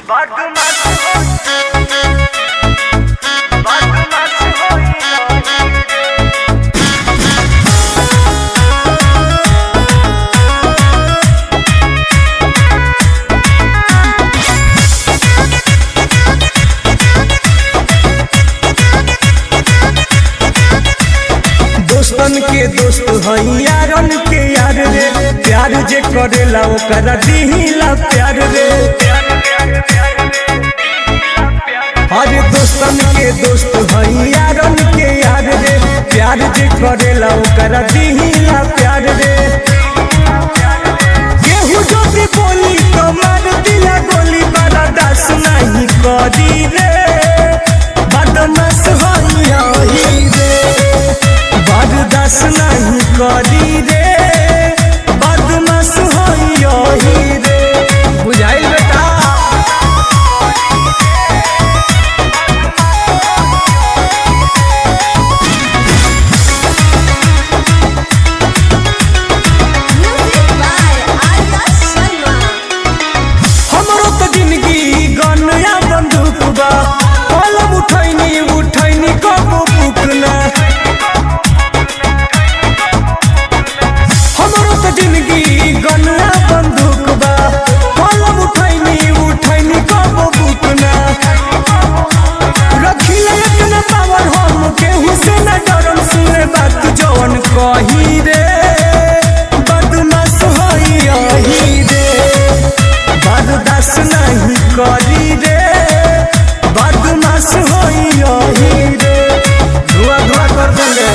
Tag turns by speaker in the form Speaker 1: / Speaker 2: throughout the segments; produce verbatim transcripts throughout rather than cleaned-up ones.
Speaker 1: दोस्तन के दोस्त हई यारन के यार रे, प्यार जे करेला ओकरा दिहिला प्यार रे। अरे दोस्तन के दोस्त हई यारन के यार रे, प्यार जे करेला ओकरा दिहिला प्यार रे। केहू जो भी बोली तो मार दिला गोली, बड़ा दास नहीं करी रे, बदमाश हई यही रे, बर्दाश्त नहीं करी रे, बदमाश हई यही रे। बुझाइल बेटा? हमरो तो जिंदगी गनया बंदूक बा, कलम उठैनी उठैनी कबो बुकना। जिंदगी गन्ना बंदूक बा, कलम उठैनी उठैनी कबो बुकना। रखिले इतना पावर हम केहू से न डरम, सुने बात जवन कही रे, बदमाश हई यही रे, बर्दाश्त नहीं करी रे, बदमाश हई यही रे। धुआ धुआ कर देंगे।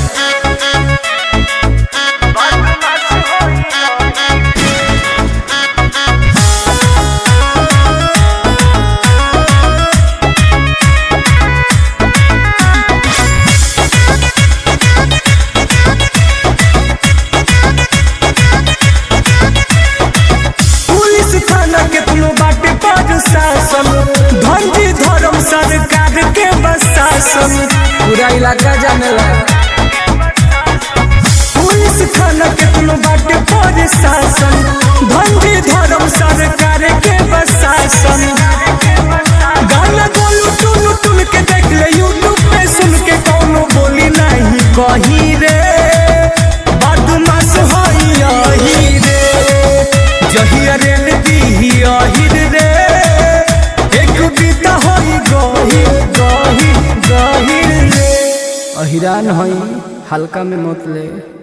Speaker 1: शासन धंधी धर्म सरकार के बशासन, पूरा इलाका जानेला। पुलिस थाना केतनो बाटे पर शासन, धंधी धर्म सरकार के बशासन। गाना गोलू टुन टुन के देख ले यूट्यूब पे, सुन के कौनो बोली नहीं कही रे, बदमाश हई यही रे, जहिया रेल दी यही रे, अहिरान हई हल्का में मत ले।